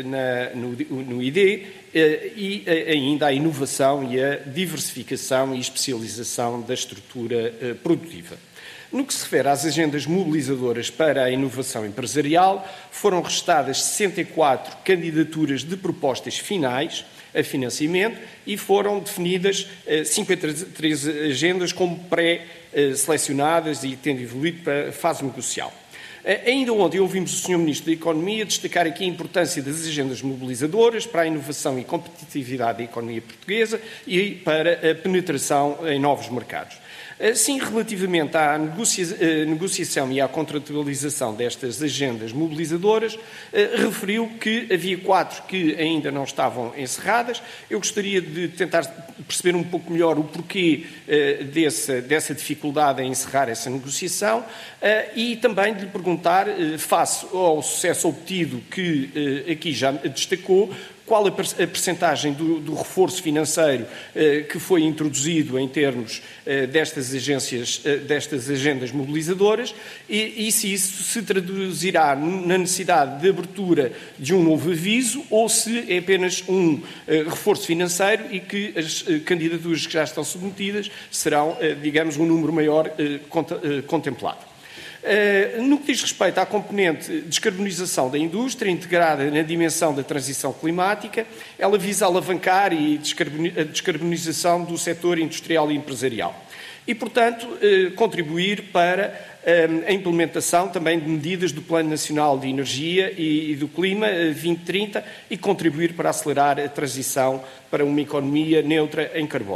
no ID, e ainda a inovação e a diversificação e especialização da estrutura produtiva. No que se refere às agendas mobilizadoras para a inovação empresarial, foram registadas 64 candidaturas de propostas finais a financiamento e foram definidas 53 agendas como pré-selecionadas e tendo evoluído para a fase negocial. Ainda ontem ouvimos o Sr. Ministro da Economia destacar aqui a importância das agendas mobilizadoras para a inovação e competitividade da economia portuguesa e para a penetração em novos mercados. Assim, relativamente à negociação e à contratualização destas agendas mobilizadoras, referiu que havia 4 que ainda não estavam encerradas. Eu gostaria de tentar perceber um pouco melhor o porquê dessa dificuldade em encerrar essa negociação e também de lhe perguntar, face ao sucesso obtido que aqui já destacou, qual a percentagem do reforço financeiro que foi introduzido em termos destas agendas mobilizadoras e se isso se traduzirá na necessidade de abertura de um novo aviso ou se é apenas um reforço financeiro e que as candidaturas que já estão submetidas serão, digamos, um número maior contemplado. No que diz respeito à componente descarbonização da indústria, integrada na dimensão da transição climática, ela visa alavancar a descarbonização do setor industrial e empresarial e, portanto, contribuir para a implementação também de medidas do Plano Nacional de Energia e do Clima 2030 e contribuir para acelerar a transição para uma economia neutra em carbono.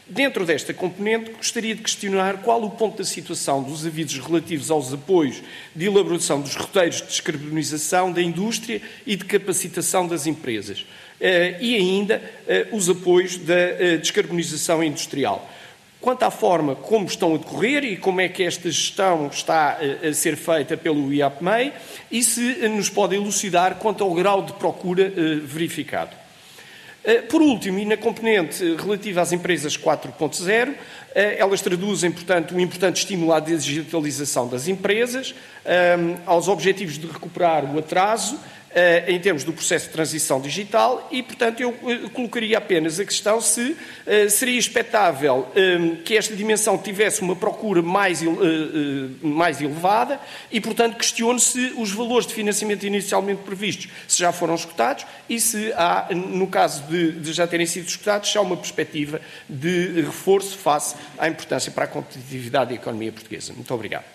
Dentro desta componente, gostaria de questionar qual o ponto da situação dos avisos relativos aos apoios de elaboração dos roteiros de descarbonização da indústria e de capacitação das empresas, e ainda os apoios da descarbonização industrial. Quanto à forma como estão a decorrer e como é que esta gestão está a ser feita pelo IAPMEI e se nos pode elucidar quanto ao grau de procura verificado. Por último, e na componente relativa às empresas 4.0, elas traduzem, portanto, um importante estímulo à digitalização das empresas, aos objetivos de recuperar o atraso em termos do processo de transição digital e, portanto, eu colocaria apenas a questão se seria expectável que esta dimensão tivesse uma procura mais elevada e, portanto, questiono se os valores de financiamento inicialmente previstos se já foram esgotados e se há, no caso de já terem sido esgotados, se há uma perspectiva de reforço face à importância para a competitividade da economia portuguesa. Muito obrigado.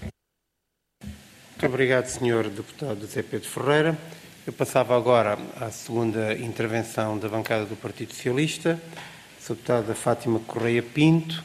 Muito obrigado, Sr. Deputado José Pedro Ferreira. Eu passava agora à segunda intervenção da bancada do Partido Socialista, a deputada Fátima Correia Pinto.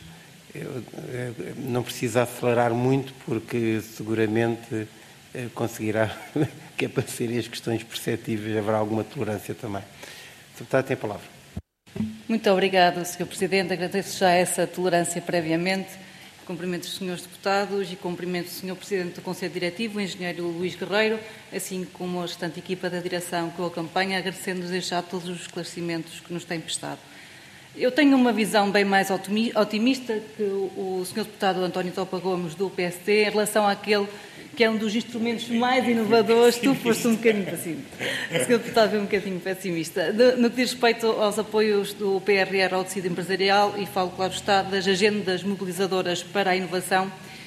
Não precisa acelerar muito, porque seguramente conseguirá, que é para serem as questões perceptíveis, haverá alguma tolerância também. A deputada tem a palavra. Muito obrigada, Sr. Presidente. Agradeço já essa tolerância previamente. Cumprimento os senhores deputados e cumprimento o Sr. Presidente do Conselho Diretivo, o Engenheiro Luís Guerreiro, assim como a restante equipa da direção que o acompanha, agradecendo-lhes já todos os esclarecimentos que nos têm prestado. Eu tenho uma visão bem mais otimista que o Sr. Deputado António Topa Gomes, do PSD, em relação àquele que é um dos instrumentos mais inovadores. Tu foste um bocadinho pessimista. O Sr. Deputado foi um bocadinho pessimista. No que diz respeito aos apoios do PRR ao tecido empresarial, e falo, claro está, das agendas mobilizadoras para a inovação,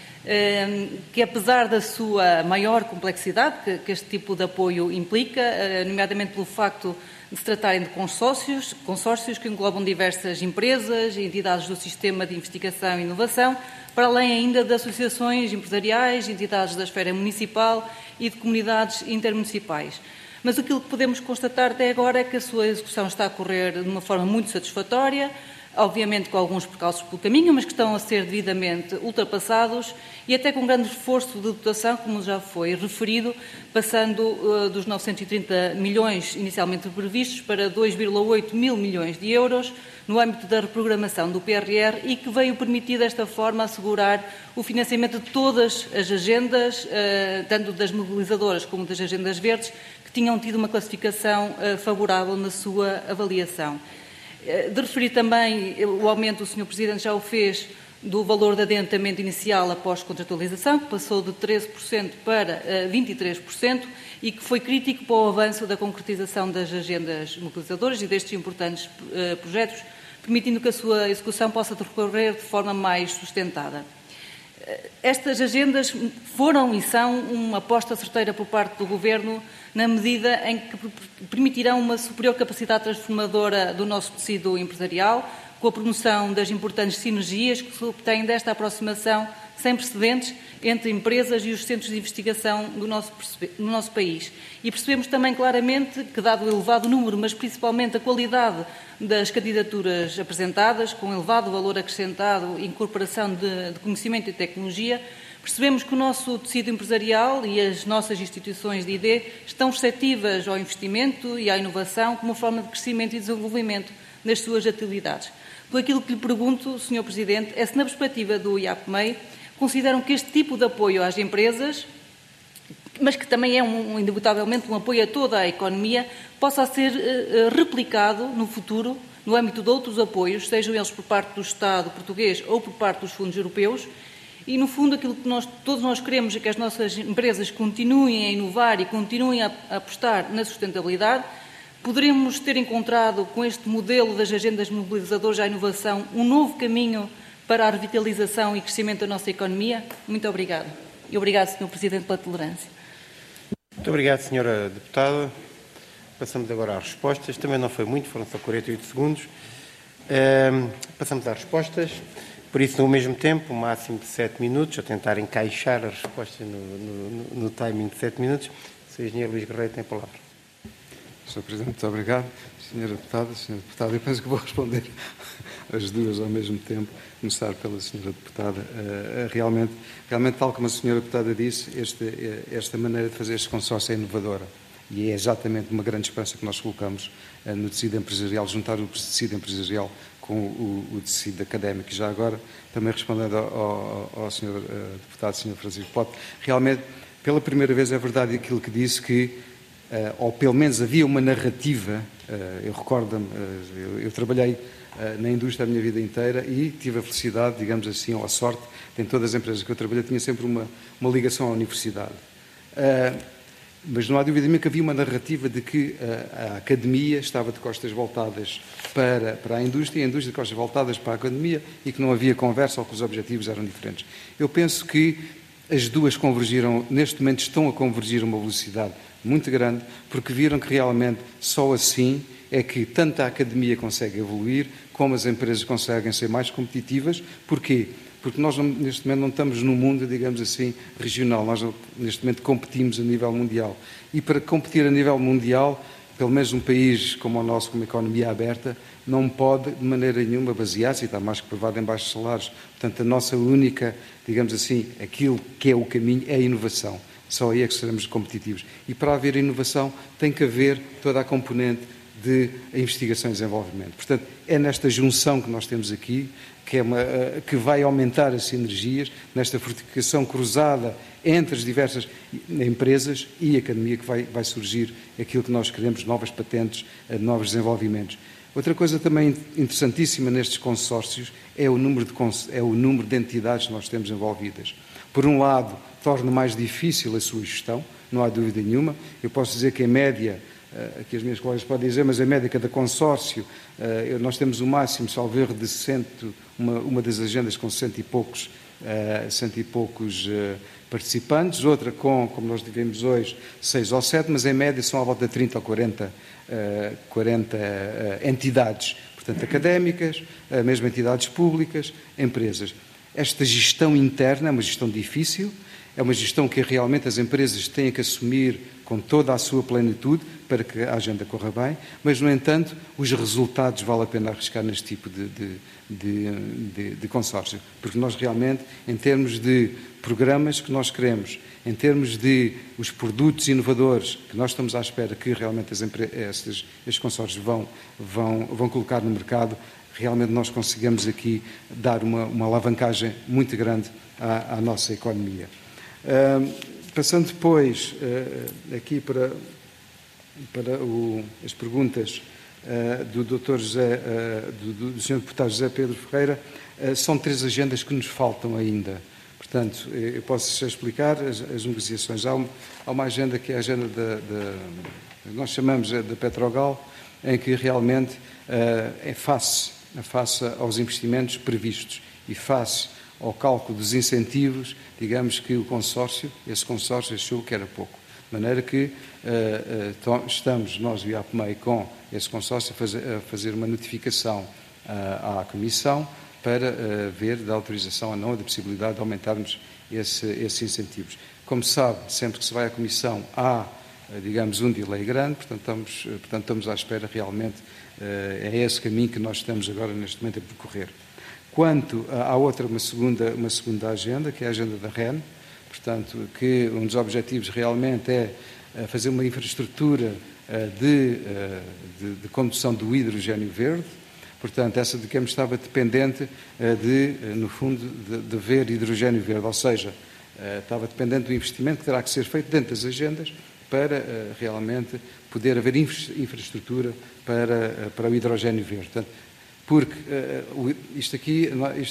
que apesar da sua maior complexidade que este tipo de apoio implica, nomeadamente pelo facto de se tratarem de consórcios que englobam diversas empresas e entidades do sistema de investigação e inovação, para além ainda de associações empresariais, entidades da esfera municipal e de comunidades intermunicipais. Mas aquilo que podemos constatar até agora é que a sua execução está a correr de uma forma muito satisfatória, obviamente com alguns percalços pelo caminho, mas que estão a ser devidamente ultrapassados e até com um grande esforço de dotação, como já foi referido, passando dos 930 milhões inicialmente previstos para 2,8 mil milhões de euros no âmbito da reprogramação do PRR e que veio permitir desta forma assegurar o financiamento de todas as agendas, tanto das mobilizadoras como das agendas verdes, que tinham tido uma classificação favorável na sua avaliação. De referir também o aumento, o Sr. Presidente já o fez, do valor de adiantamento inicial após contratualização, que passou de 13% para 23% e que foi crítico para o avanço da concretização das agendas mobilizadoras e destes importantes projetos, permitindo que a sua execução possa decorrer de forma mais sustentada. Estas agendas foram e são uma aposta certeira por parte do Governo na medida em que permitirão uma superior capacidade transformadora do nosso tecido empresarial, com a promoção das importantes sinergias que se obtêm desta aproximação sem precedentes entre empresas e os centros de investigação do nosso país. E percebemos também claramente que, dado o elevado número, mas principalmente a qualidade das candidaturas apresentadas, com elevado valor acrescentado e incorporação de conhecimento e tecnologia, percebemos que o nosso tecido empresarial e as nossas instituições de ID estão receptivas ao investimento e à inovação como forma de crescimento e desenvolvimento das suas atividades. Por aquilo que lhe pergunto, Sr. Presidente, é se na perspectiva do IAPMEI consideram que este tipo de apoio às empresas, mas que também é indubitavelmente um apoio a toda a economia, possa ser replicado no futuro, no âmbito de outros apoios, sejam eles por parte do Estado português ou por parte dos fundos europeus. E, no fundo, aquilo que todos nós queremos é que as nossas empresas continuem a inovar e continuem a apostar na sustentabilidade. Poderemos ter encontrado, com este modelo das agendas mobilizadoras à inovação, um novo caminho para a revitalização e crescimento da nossa economia? Muito obrigada. E obrigado, Sr. Presidente, pela tolerância. Muito obrigado, Sra. Deputada. Passamos agora às respostas. Também não foi muito, foram só 48 segundos. Passamos às respostas. Por isso, no mesmo tempo, um máximo de 7 minutos, a tentar encaixar as respostas no timing de 7 minutos. O Sr. Engenheiro Luís Guerreiro tem a palavra. Sr. Presidente, muito obrigado. Sra. Deputada, Sr. Deputado, eu penso que vou responder as duas ao mesmo tempo. Começar pela senhora deputada. Realmente, tal como a senhora deputada disse, esta maneira de fazer este consórcio é inovadora. E é exatamente uma grande esperança que nós colocamos no tecido empresarial, juntar o tecido empresarial com o tecido académico. E já agora, também respondendo ao Sr. Deputado, Sr. Francisco Pote, realmente, pela primeira vez é verdade aquilo que disse que, ou pelo menos havia uma narrativa, eu recordo-me, eu trabalhei na indústria a minha vida inteira e tive a felicidade, digamos assim, ou a sorte, em todas as empresas que eu trabalhei, tinha sempre uma ligação à universidade. Mas não há dúvida nenhuma que havia uma narrativa de que a academia estava de costas voltadas para a indústria e a indústria de costas voltadas para a academia e que não havia conversa ou que os objetivos eram diferentes. Eu penso que as duas convergiram, neste momento estão a convergir a uma velocidade muito grande, porque viram que realmente só assim é que tanto a academia consegue evoluir, como as empresas conseguem ser mais competitivas. Porquê? Porque nós, neste momento, não estamos num mundo, digamos assim, regional. Nós, neste momento, competimos a nível mundial. E para competir a nível mundial, pelo menos um país como o nosso, com uma economia aberta, não pode, de maneira nenhuma, basear-se, e está mais que provado, em baixos salários. Portanto, a nossa única, digamos assim, aquilo que é o caminho, é a inovação. Só aí é que seremos competitivos. E para haver inovação, tem que haver toda a componente de investigação e desenvolvimento. Portanto, é nesta junção que nós temos aqui, que vai aumentar as sinergias, nesta fortificação cruzada entre as diversas empresas e a academia, que vai surgir aquilo que nós queremos, novas patentes, novos desenvolvimentos. Outra coisa também interessantíssima nestes consórcios é o número de entidades que nós temos envolvidas. Por um lado, torna mais difícil a sua gestão, não há dúvida nenhuma. Eu posso dizer que, em média, aqui as minhas colegas podem dizer, mas a média cada consórcio, nós temos o máximo, salvo erro, de uma das agendas com cento e poucos participantes, outra com, como nós tivemos hoje, 6 ou 7, mas em média são à volta de 30 ou 40 entidades, portanto, académicas, mesmo entidades públicas, empresas. Esta gestão interna é uma gestão difícil, é uma gestão que realmente as empresas têm que assumir com toda a sua plenitude para que a agenda corra bem, mas, no entanto, os resultados vale a pena arriscar neste tipo de consórcio, porque nós realmente, em termos de programas que nós queremos, em termos de os produtos inovadores que nós estamos à espera que realmente estes consórcios vão colocar no mercado, realmente nós conseguimos aqui dar uma alavancagem muito grande à nossa economia. Passando depois aqui para as perguntas do Sr. Deputado José Pedro Ferreira, são 3 agendas que nos faltam ainda. Portanto, eu posso já explicar as negociações. Há uma agenda que é a agenda nós chamamos da Petrogal, em que realmente é face aos investimentos previstos e face ao cálculo dos incentivos, digamos que esse consórcio achou que era pouco. De maneira que estamos, nós e o IAPMEI, com esse consórcio, a fazer uma notificação à Comissão para ver da autorização ou não, a da possibilidade de aumentarmos esses incentivos. Como sabe, sempre que se vai à Comissão há, digamos, um delay grande, portanto estamos à espera realmente, é esse caminho que nós estamos agora neste momento a percorrer. Quanto à outra, uma segunda agenda, que é a agenda da REN, portanto, que um dos objetivos realmente é fazer uma infraestrutura de condução do hidrogênio verde. Portanto, essa de que estava dependente no fundo, de ver hidrogênio verde, ou seja, estava dependente do investimento que terá que ser feito dentro das agendas para realmente poder haver infraestrutura para o hidrogênio verde. Portanto, porque isto aqui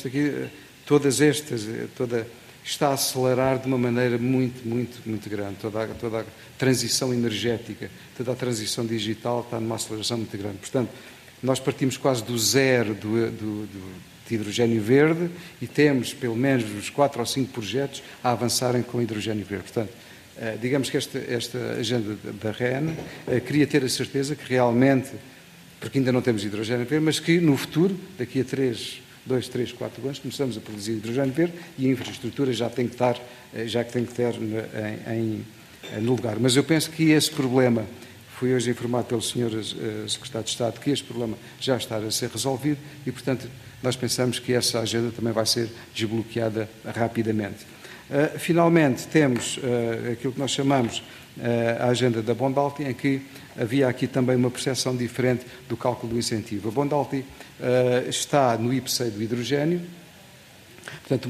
está a acelerar de uma maneira muito grande. Toda a transição energética, toda a transição digital está numa aceleração muito grande. Portanto, nós partimos quase do zero de hidrogênio verde e temos pelo menos uns 4 ou 5 projetos a avançarem com hidrogênio verde. Portanto, digamos que esta agenda da REN queria ter a certeza que realmente, porque ainda não temos hidrogênio verde, mas que no futuro, daqui a 2, 3, 4 anos, começamos a produzir hidrogênio verde e a infraestrutura já tem que estar no lugar. Mas eu penso que esse problema Fui hoje informado pelo Sr. Secretário de Estado que este problema já está a ser resolvido e, portanto, nós pensamos que essa agenda também vai ser desbloqueada rapidamente. Finalmente, temos aquilo que nós chamamos a agenda da Bondalti, em que havia aqui também uma percepção diferente do cálculo do incentivo. A Bondalti está no IPCEI do hidrogénio, portanto,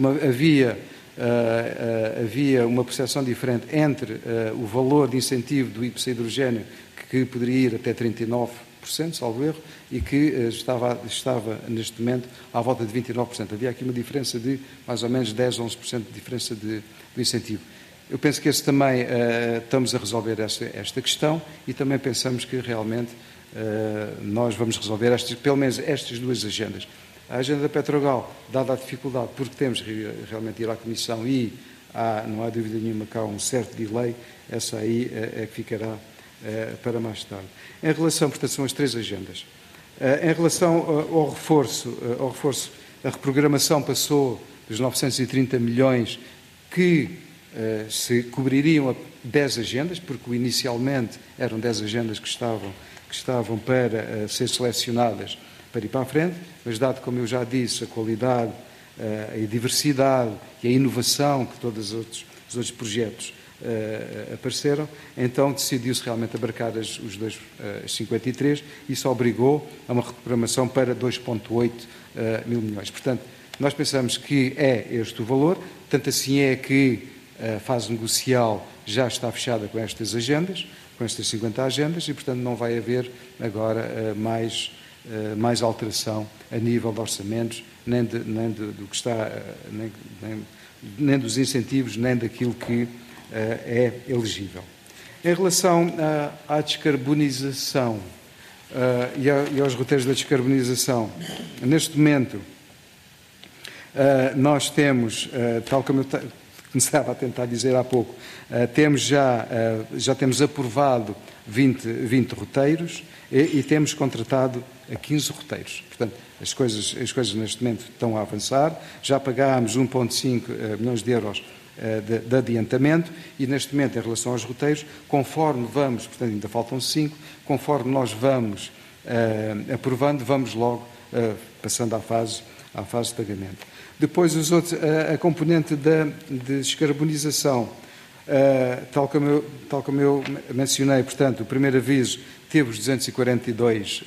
havia uma percepção diferente entre o valor de incentivo do IPCEI hidrogénio, que poderia ir até 39%, salvo erro, e que estava neste momento à volta de 29%. Havia aqui uma diferença de mais ou menos 10, 11% de diferença do incentivo. Eu penso que também estamos a resolver esta questão e também pensamos que realmente nós vamos resolver pelo menos estas duas agendas. A agenda da Petrogal, dada a dificuldade, porque temos realmente de ir à Comissão e não há dúvida nenhuma que há um certo delay, essa aí é que ficará para mais tarde. Em relação, portanto, são as três agendas. Em relação ao reforço, a reprogramação passou dos 930 milhões que se cobririam a 10 agendas, porque inicialmente eram 10 agendas que estavam para ser selecionadas para ir para a frente, mas dado, como eu já disse, a qualidade, a diversidade e a inovação que todos os outros projetos apareceram, então decidiu-se realmente abarcar os 53 e isso obrigou a uma reprogramação para 2,8 mil milhões. Portanto, nós pensamos que é este o valor, tanto assim é que a fase negocial já está fechada com estas agendas, com estas 50 agendas, e, portanto, não vai haver agora mais alteração a nível de orçamentos, nem do que está, nem dos incentivos, nem daquilo que é elegível. Em relação à descarbonização e aos roteiros da descarbonização, neste momento nós temos, tal como eu começava a tentar dizer há pouco, já temos aprovado 20 roteiros e temos contratado 15 roteiros. Portanto, as coisas neste momento estão a avançar. Já pagámos 1,5 milhões de euros de adiantamento e, neste momento, em relação aos roteiros, conforme vamos, portanto, ainda faltam 5, conforme nós vamos aprovando, vamos logo passando à fase de pagamento. Depois, a componente de descarbonização, tal como eu mencionei, portanto, o primeiro aviso teve os 242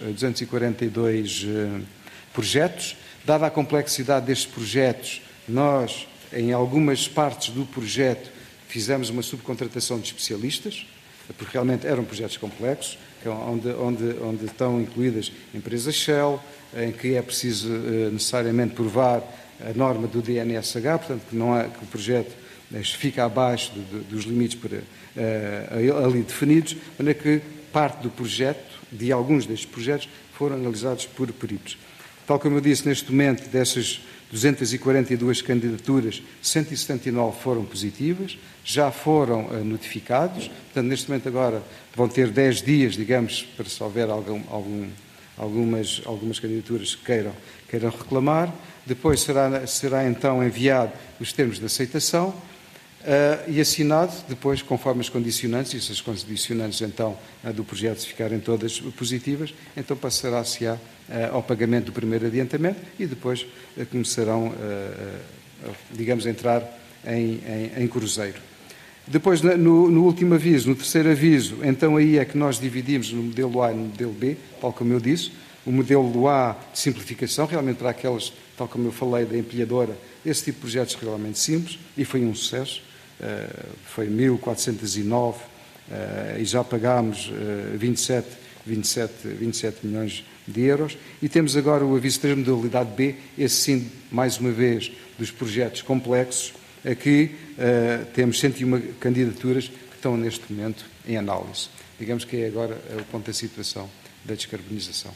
projetos. Dada a complexidade destes projetos, nós, em algumas partes do projeto, fizemos uma subcontratação de especialistas, porque realmente eram projetos complexos, onde estão incluídas empresas Shell, em que é preciso necessariamente provar a norma do DNSH, portanto, que o projeto fica abaixo dos limites ali definidos, de maneira que parte do projeto, de alguns destes projetos, foram analisados por peritos. Tal como eu disse, neste momento, dessas 242 candidaturas, 179 foram positivas, já foram notificados, portanto, neste momento agora vão ter 10 dias, digamos, para se houver algumas candidaturas que queiram reclamar. Depois será então enviado os termos de aceitação e assinado, depois, conforme as condicionantes, e se as condicionantes então do projeto ficarem todas positivas, então passará-se ao pagamento do primeiro adiantamento e depois começarão, digamos, a entrar em cruzeiro. Depois, no último aviso, no terceiro aviso, então aí é que nós dividimos no modelo A e no modelo B, tal como eu disse. O modelo A de simplificação, realmente para aquelas, tal como eu falei, da empilhadora, esse tipo de projetos realmente simples, e foi um sucesso. Foi 1.409 e já pagámos 27 milhões de euros. E temos agora o aviso 3, modalidade B, esse sim, mais uma vez, dos projetos complexos, aqui temos 101 candidaturas que estão neste momento em análise. Digamos que é agora o ponto da situação da descarbonização.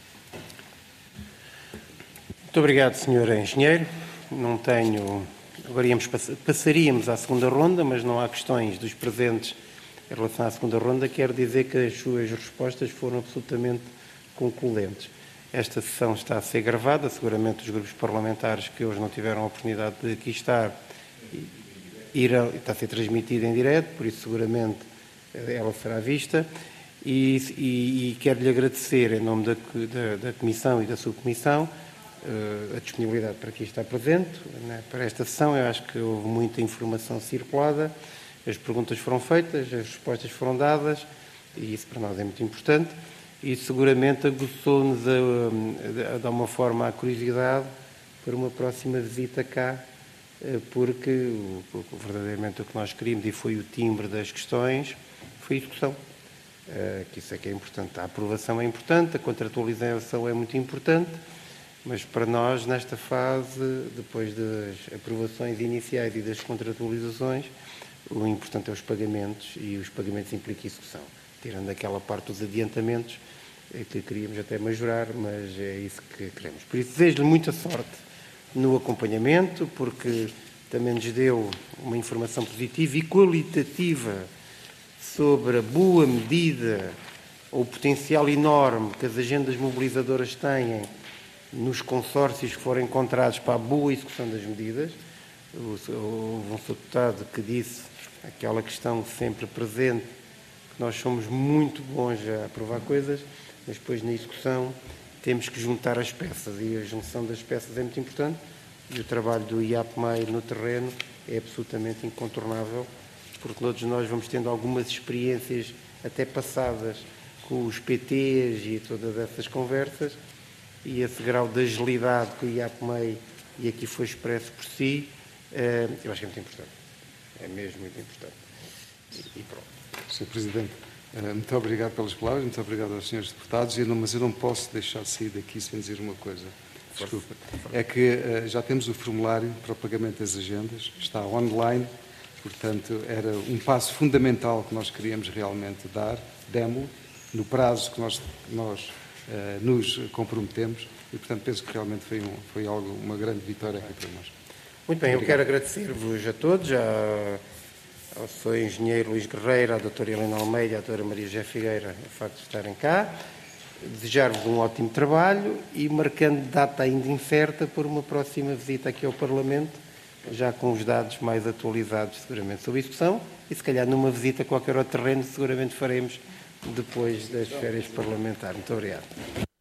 Muito obrigado, Sr. Engenheiro. Agora passaríamos à segunda ronda, mas não há questões dos presentes em relação à segunda ronda. Quero dizer que as suas respostas foram absolutamente concludentes. Esta sessão está a ser gravada, seguramente os grupos parlamentares que hoje não tiveram a oportunidade de aqui estar está a ser transmitida em direto, por isso seguramente ela será vista. e quero-lhe agradecer, em nome da Comissão e da Subcomissão, a disponibilidade para aqui estar presente, né, para esta sessão. Eu acho que houve muita informação circulada, as perguntas foram feitas, as respostas foram dadas, e isso para nós é muito importante, e seguramente aguçou-nos de uma forma a curiosidade para uma próxima visita cá, porque verdadeiramente o que nós queríamos, e foi o timbre das questões, foi a execução. Que isso é que é importante. A aprovação é importante, a contratualização é muito importante, mas para nós, nesta fase, depois das aprovações iniciais e das contratualizações, o importante é os pagamentos, e os pagamentos implicam execução, tirando aquela parte dos adiantamentos que queríamos até majorar, mas é isso que queremos. Por isso, desejo-lhe muita sorte no acompanhamento, porque também nos deu uma informação positiva e qualitativa sobre a boa medida ou o potencial enorme que as agendas mobilizadoras têm nos consórcios que forem encontrados para a boa execução das medidas. Houve um deputado que disse aquela questão sempre presente, que nós somos muito bons a aprovar coisas, mas depois na execução temos que juntar as peças, e a junção das peças é muito importante, e o trabalho do IAPMEI no terreno é absolutamente incontornável, porque todos nós vamos tendo algumas experiências até passadas com os PTs e todas essas conversas, e esse grau de agilidade que o IAPMEI, e aqui foi expresso por si, eu acho que é muito importante. É mesmo muito importante. E pronto. Sr. Presidente, muito obrigado pelas palavras, muito obrigado aos senhores deputados, mas eu não posso deixar de sair daqui sem dizer uma coisa. Desculpa. É que já temos o formulário para o pagamento das agendas, está online. Portanto, era um passo fundamental que nós queríamos realmente dar, demo-lo, no prazo que nós nos comprometemos, e, portanto, penso que realmente foi uma grande vitória aqui para nós. Muito bem, eu quero agradecer-vos a todos, ao Sr. Engenheiro Luís Guerreiro, à doutora Helena Almeida, à doutora Maria José Figueira, o facto de estarem cá, desejar-vos um ótimo trabalho e marcando data ainda incerta por uma próxima visita aqui ao Parlamento, já com os dados mais atualizados, seguramente, sobre a execução, e se calhar numa visita a qualquer outro terreno, seguramente faremos depois das férias parlamentares. Muito obrigado.